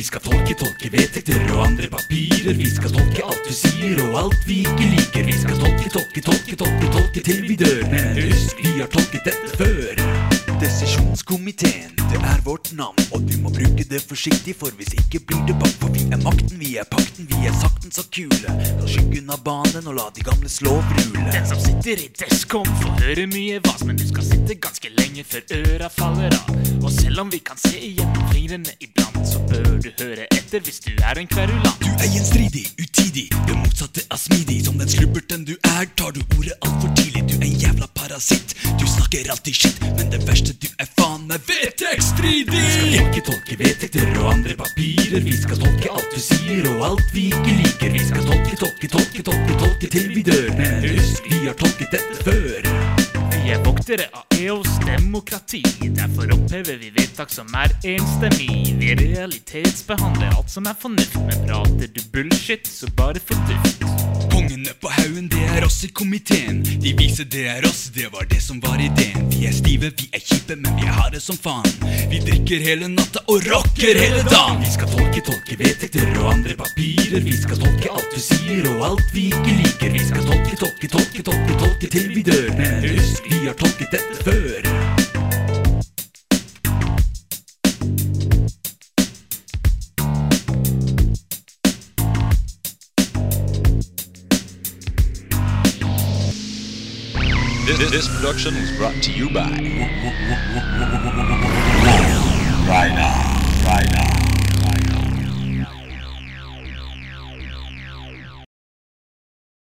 Vi skal tolke vedtekter og andre papirer. Vi skal tolke alt du sier og alt vi ikke liker. Vi skal tolke til vi dør. Men husk, vi har tolket dette før. Desisjonskomiteen, det er vårt navn, og du må bruke det forsiktig, for hvis ikke blir det bak. For vi er makten, vi er pakten, vi er sakten så kule. La skyggen av banen og la de gamle slå brule. Den som sitter i deskom får høre mye vas, men du skal sitte ganske lenge før øra faller av. Og selv om vi kan se gjennom fingrene iblant, så bør du høre etter hvis du er en kverulant. Du er gjenstridig, utidig, det motsatte av smidig. Som den slubberten du er, tar du ordet alt for tidlig. Du er en jævla parasitt, du snakker alltid shit, men det verste du er faen meg vedtektsstridig. Vi skal tolke vedtekter og andre papirer. Vi skal tolke alt du sier og alt vi ikke liker. Vi skal tolke til vi dør. Men husk, vi har tolket dette før. Vi er voktere av EOs demokrati, derfor opphever vi vedtak som er enstemmig. Vi realitetsbehandler alt som er fornuft, men prater du bullshit, så bare forduft. Kongene på haugen, det er oss i komiteen. De viser det er oss, det var det som var ideen. Vi er stive, vi er kjipe, men vi har det som faen. Vi drikker hele natta og rocker hele dagen. Vi skal tolke vedtekter og andre papirer. Vi skal tolke alt du sier og alt vi ikke liker. Vi skal tolke til vi dør. Men husk, vi har tolket dette før. This production was brought to you by Right on.